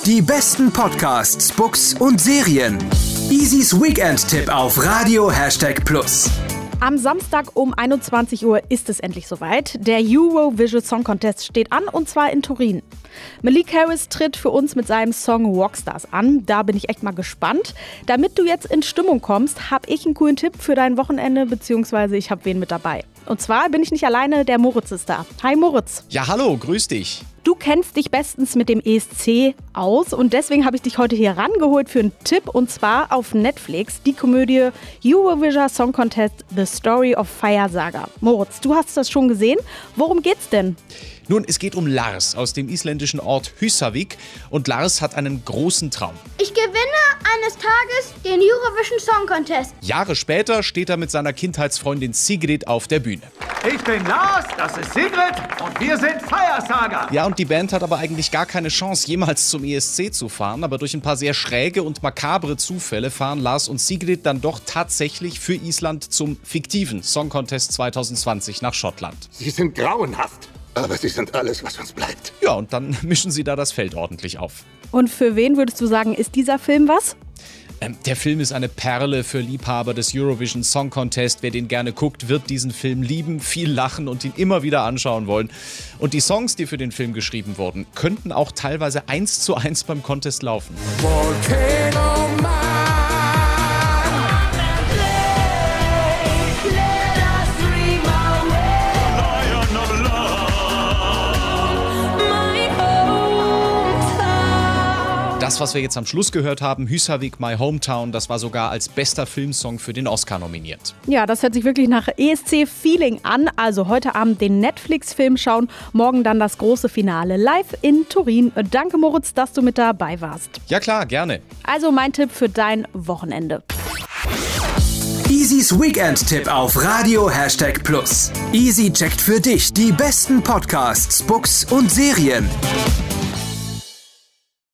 die besten Podcasts, Books und Serien. Easys Weekend-Tipp auf Radio #Plus. Am Samstag um 21 Uhr ist es endlich soweit. Der Eurovision Song Contest steht an, und zwar in Turin. Malik Harris tritt für uns mit seinem Song Rockstars an. Da bin ich echt mal gespannt. Damit du jetzt in Stimmung kommst, habe ich einen coolen Tipp für dein Wochenende, beziehungsweise ich habe wen mit dabei. Und zwar bin ich nicht alleine, der Moritz ist da. Hi Moritz. Ja, hallo, grüß dich. Du kennst dich bestens mit dem ESC aus und deswegen habe ich dich heute hier rangeholt für einen Tipp, und zwar auf Netflix die Komödie Eurovision Song Contest The Story of Fire Saga. Moritz, du hast das schon gesehen. Worum geht's denn? Nun, es geht um Lars aus dem isländischen Ort Húsavík und Lars hat einen großen Traum. Ich gewinne eines Tages den Eurovision Song Contest. Jahre später steht er mit seiner Kindheitsfreundin Sigrid auf der Bühne. Ich bin Lars, das ist Sigrid und wir sind Fire Saga. Ja, und die Band hat aber eigentlich gar keine Chance, jemals zum ESC zu fahren. Aber durch ein paar sehr schräge und makabre Zufälle fahren Lars und Sigrid dann doch tatsächlich für Island zum fiktiven Song Contest 2020 nach Schottland. Sie sind grauenhaft, aber sie sind alles, was uns bleibt. Ja, und dann mischen sie da das Feld ordentlich auf. Und für wen würdest du sagen, ist dieser Film was? Der Film ist eine Perle für Liebhaber des Eurovision Song Contest. Wer den gerne guckt, wird diesen Film lieben, viel lachen und ihn immer wieder anschauen wollen. Und die Songs, die für den Film geschrieben wurden, könnten auch teilweise 1:1 beim Contest laufen. Volcano Man. Das, was wir jetzt am Schluss gehört haben, Húsavík, My Hometown, das war sogar als bester Filmsong für den Oscar nominiert. Ja, das hört sich wirklich nach ESC-Feeling an. Also heute Abend den Netflix-Film schauen, morgen dann das große Finale live in Turin. Danke Moritz, dass du mit dabei warst. Ja klar, gerne. Also mein Tipp für dein Wochenende. Easys Weekend-Tipp auf Radio #Plus. Easy checkt für dich die besten Podcasts, Books und Serien.